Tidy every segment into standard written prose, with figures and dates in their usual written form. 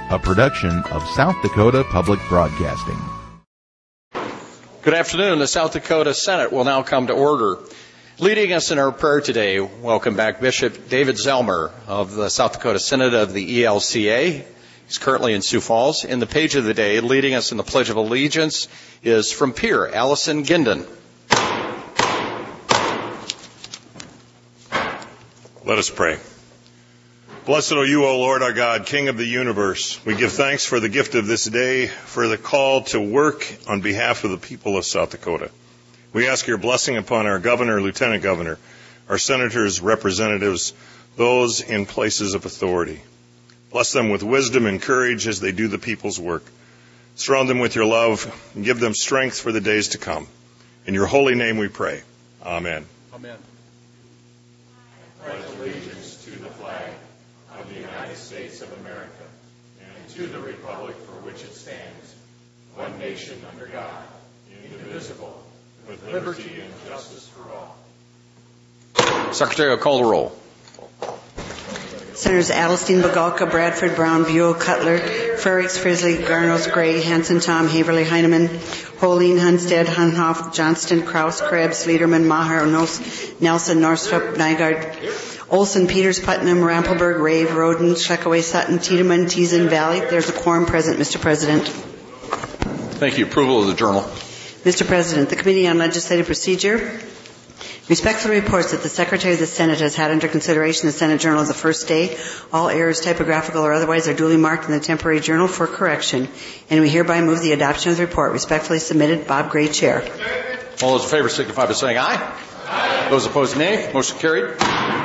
a production of South Dakota Public Broadcasting. Good afternoon. The South Dakota Senate will now come to order. Leading us in our prayer today, welcome back Bishop David Zelmer of the South Dakota Synod of the ELCA. He's currently in Sioux Falls. In the page of the day, leading us in the Pledge of Allegiance is from Pierre Allison Ginden. Let us pray. Blessed are you, O Lord our God, King of the universe. We give thanks for the gift of this day, for the call to work on behalf of the people of South Dakota. We ask your blessing upon our governor, lieutenant governor, our senators, representatives, those in places of authority. Bless them with wisdom and courage as they do the people's work. Surround them with your love and give them strength for the days to come. In your holy name we pray. Amen. Amen. I pledge allegiance to the flag of the United States of America and to the republic for which it stands, one nation under God, indivisible, with liberty and justice for all. Secretary will call the roll. Senators Adelstein, Bogalka, Bradford, Brown, Buell, Cutler, Frerichs, Frisley, Garnos, Gray, Hanson, Tom, Haverly, Heineman, Holeen, Hunstead, Hunhoff, Johnston, Kraus, Krebs, Lederman, Maher, Nelson, Northrup, Nygaard, Olson, Peters, Putnam, Rampelberg, Rave, Roden, Schleckaway, Sutton, Tiedemann, Teason, Valley. There's a quorum present, Mr. President. Thank you. Approval of the journal. Mr. President, the Committee on Legislative Procedure respectfully reports that the Secretary of the Senate has had under consideration the Senate Journal of the first day. All errors, typographical or otherwise, are duly marked in the temporary journal for correction, and we hereby move the adoption of the report. Respectfully submitted, Bob Gray, Chair. All those in favor signify by saying aye. Aye. Those opposed, nay. Motion carried.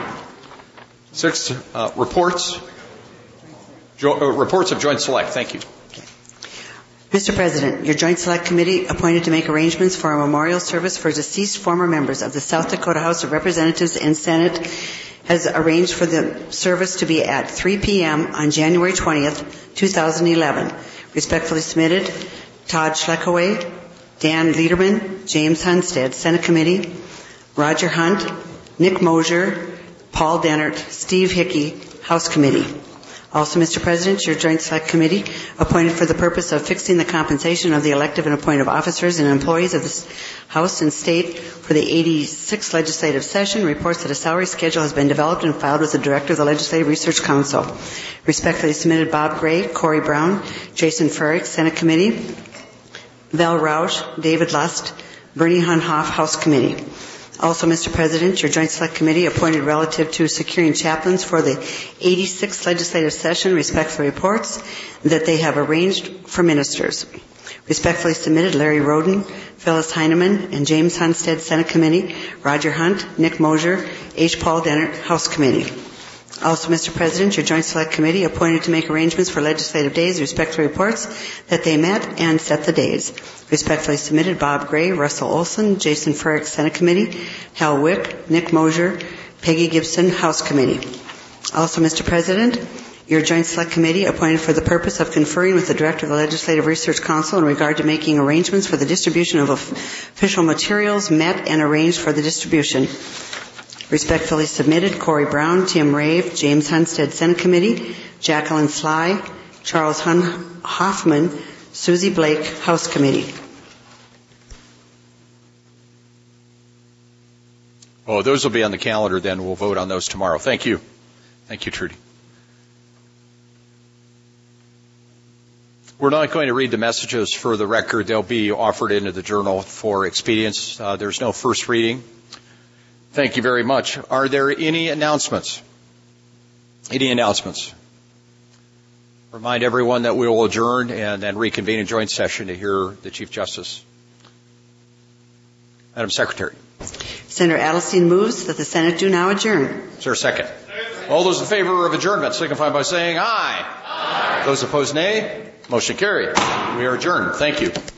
6 reports. Reports of Joint Select. Thank you. Mr. President, your Joint Select Committee appointed to make arrangements for a memorial service for deceased former members of the South Dakota House of Representatives and Senate has arranged for the service to be at 3 p.m. on January 20th, 2011. Respectfully submitted, Todd Schleckaway, Dan Lederman, James Hunstead, Senate Committee, Roger Hunt, Nick Mosier, Paul Dennert, Steve Hickey, House Committee. Also, Mr. President, your Joint Select Committee appointed for the purpose of fixing the compensation of the elective and appointed officers and employees of the House and State for the 86th legislative session reports that a salary schedule has been developed and filed with the Director of the Legislative Research Council. Respectfully submitted, Bob Gray, Corey Brown, Jason Frerichs, Senate Committee, Val Roush, David Lust, Bernie Hunhoff, House Committee. Also, Mr. President, your Joint Select Committee appointed relative to securing chaplains for the 86th legislative session respectfully reports that they have arranged for ministers. Respectfully submitted, Larry Roden, Phyllis Heineman, and James Hunstead, Senate Committee, Roger Hunt, Nick Mosier, H. Paul Dennert, House Committee. Also, Mr. President, your Joint Select Committee appointed to make arrangements for legislative days respectfully reports that they met and set the days. Respectfully submitted, Bob Gray, Russell Olson, Jason Frerichs, Senate Committee, Hal Wick, Nick Mosier, Peggy Gibson, House Committee. Also, Mr. President, your Joint Select Committee appointed for the purpose of conferring with the Director of the Legislative Research Council in regard to making arrangements for the distribution of official materials met and arranged for the distribution. Respectfully submitted, Corey Brown, Tim Rave, James Hunstead, Senate Committee, Jacqueline Sly, Charles Hoffman, Susie Blake, House Committee. Oh, those will be on the calendar then. We'll vote on those tomorrow. Thank you. Thank you, Trudy. We're not going to read the messages for the record. They'll be offered into the journal for expedience. There's no first reading. Thank you very much. Are there any announcements? Any announcements? Remind everyone that we will adjourn and then reconvene in joint session to hear the Chief Justice. Madam Secretary. Senator Adelstein moves that the Senate do now adjourn. Is there a second? All those in favor of adjournment signify by saying aye. Aye. Those opposed, nay. Motion carried. We are adjourned. Thank you.